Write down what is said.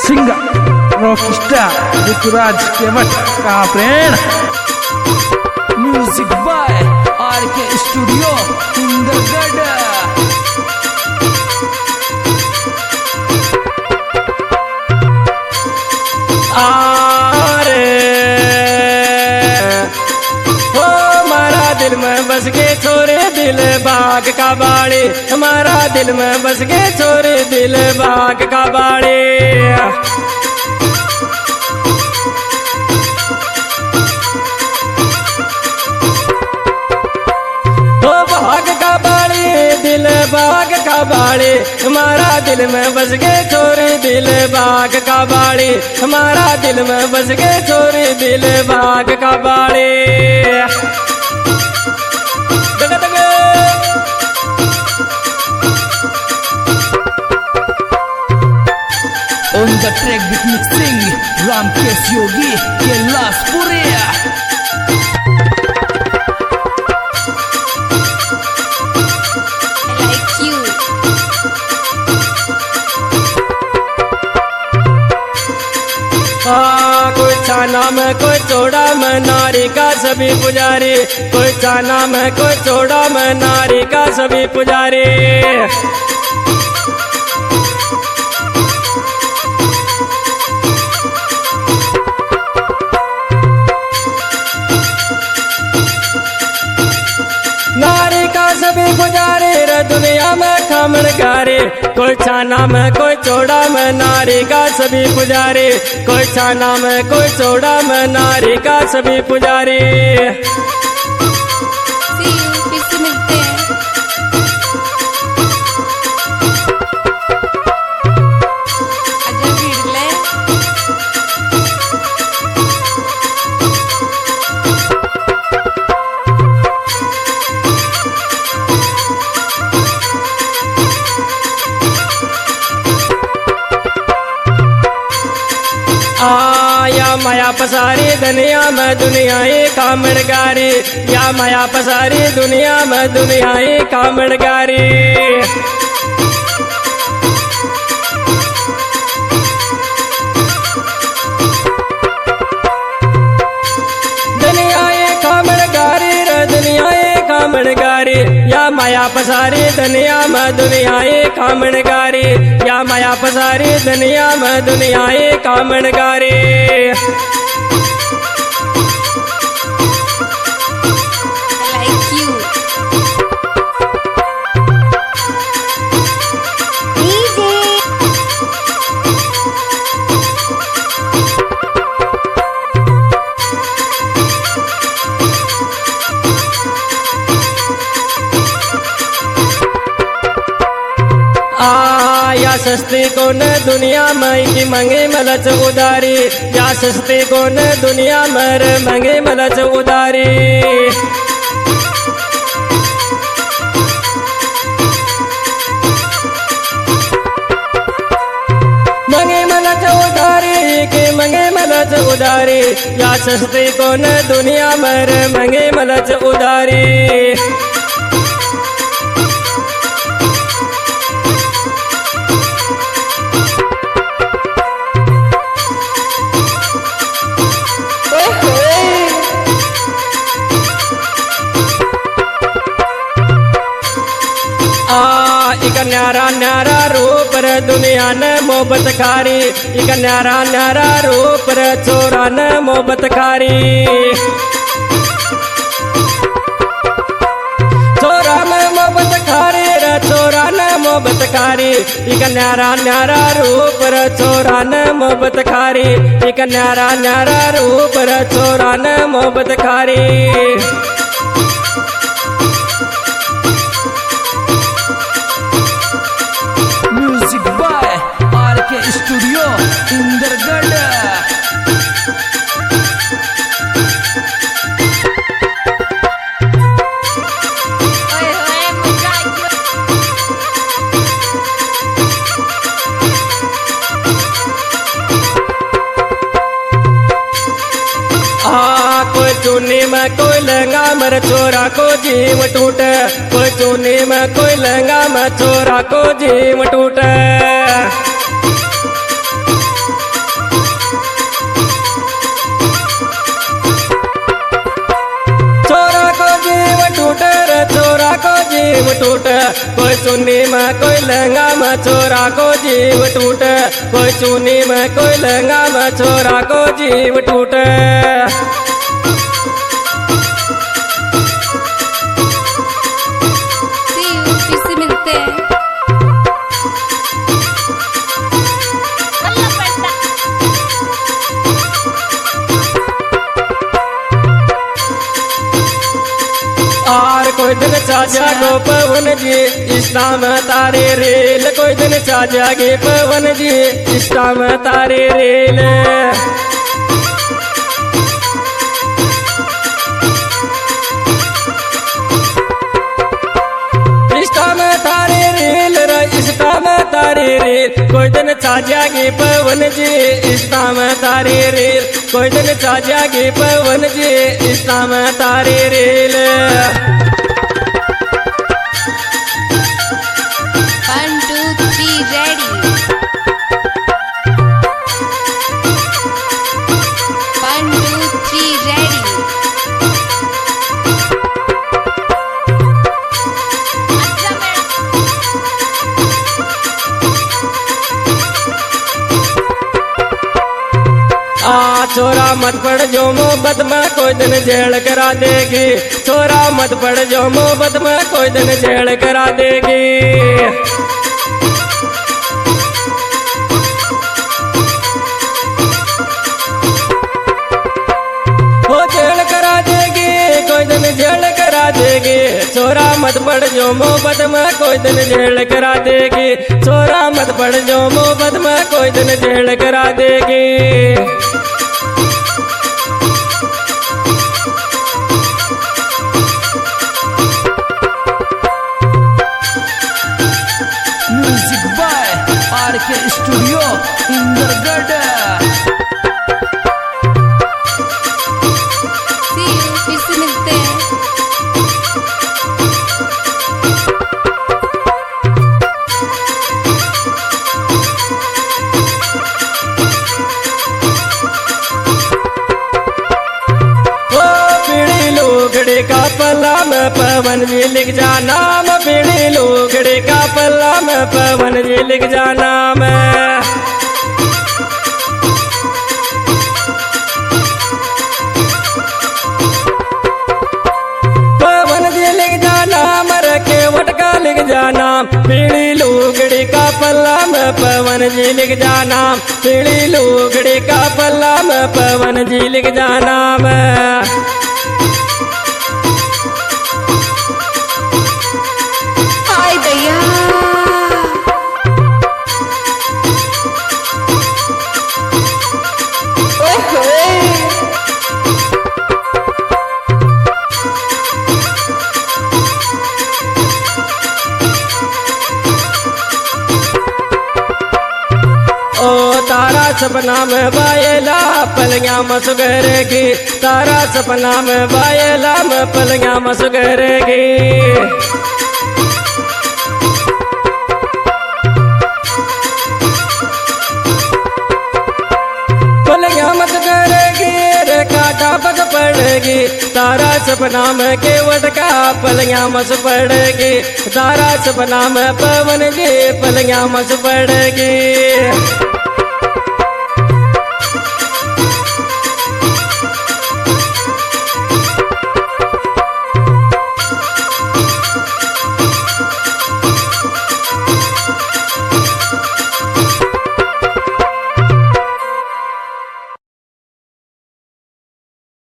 Singer Rockstar Rituraj Kewat का friend. Music by RK studio Indergarh. दिल में बस के छोरे दिल बाग का बाड़ी, हमारा दिल में बस के छोरे दिल बाग का बाड़ी। ओ बाग का बाड़ी दिल बाग का बाड़ी, हमारा दिल में बस के छोरे दिल बाग का बाड़ी, हमारा दिल में बस के छोरे दिल बाग का बाड़ी। On the track with mixing Ramkesh Yogi Kailash Puria। कोई छाना में कोई चौड़ा में नारी का सभी पुजारी, कोई छाना में कोई चौड़ा में नारी का सभी पुजारी। नारी का सभी पुजारी रे दुनिया में खामणगारी, कोई छाना में कोई चौड़ा में नारी का सभी पुजारी, कोई छाना में कोई चौड़ा में नारी का सभी पुजारी। फिर से मिलते हैं। आजा भीड़ ले। या माया पसारी दुनिया में दुनिया ही कामणगारी, या माया पसारी दुनिया में दुनिया ही कामणगारी। दुनिया ही कामणगारी रे दुनिया ही कामणगारी, या माया पसारी दुनिया में दुनिया ही कामणगारी, या माया पसारी दुनिया में दुनिया ही कामणगारी। या सस्ती कौन दुनिया में की मंगे मलच उदारी, या सस्ती कौन दुनिया में मंगे मलच उदारी। मंगे मलच उदारी के मंगे मलच उदारी, या सस्ती कौन दुनिया में मंगे मलच उदारी। इक न्यारा न्यारा रूप रे दुनिया ने मोहब्बत खारी, इक न्यारा न्यारा रूप रे छोरा ने मोहब्बत खारी। छोरा में मोहब्बत खारी रे छोरा ने मोहब्बत खारी, इक न्यारा न्यारा रूप रे छोरा ने मोहब्बत खारी, इक न्यारा न्यारा रूप रे छोरा ने मोहब्बत खारी। Music by RK studio Indergarh. कोई चूनी में कोई लहंगा मर छोरा को जीव टूटे, कोई चूनी में कोई लहंगा में छोरा को जीव टूटे। कोई चुन्नी में कोई लहंगा में छोरा को जीव टूट, कोई चुन्नी में कोई लहंगा में छोरा को जीव टूट। See you, फिर से मिलते हैं। आर कोई दिन चाचा को पवन जी इस्लाम तारे रेल, कोई दिन चाचा के पवन जी इस्लाम तारे रेल। इस्लाम तारे रेल रे इस्लाम तारे रेल, कोई दिन चाचा के पवन जी इस्लाम तारे रेल, कोई दिन चाचा के पवन जी इस्लाम तारे रेल। 1, 2, 3 ready। 1, 2, 3 ready। छोरा मत पड़ जो मोहब्बत में कोई दिन जेल करा देगी, छोरा मत पड़ जो मोहब्बत में कोई दिन जेल करा देगी। वो जेल करा देगी, कोई दिन जेल करा देगी। छोरा मत पड़ जो मोहब्बत में कोई दिन जेल करा देगी, छोरा मत पड़ जो मोहब्बत में कोई दिन जेल करा देगी। Music by RK studio Indergarh. See you, फिर से मिलते हैं। लोगड़े का पल्ला में पवन जी लिख जा नाम, पीढ़ी लोगड़े का पल्ला में पवन जी लिख जा नाम। पवन जी लिख जा नाम, रखे वटका लिख जा नाम, पीढ़ी लोगड़े का पल्ला में पवन जी लिख जा नाम, पीढ़ी लोगड़े का पल्ला में पवन जी लिख जा नाम। हाय भैया। ओ तारा सपना में बायला पलंगा मसगर की, तारा सपना में बायला में पलंगा मसगर की। पलंगा मसगर की रे काटा पग पड़ेगी, तारा सपना में केवट का पलंगा मस पड़ेगी, तारा सपना में पवन जी पलंगा मस पड़ेगी।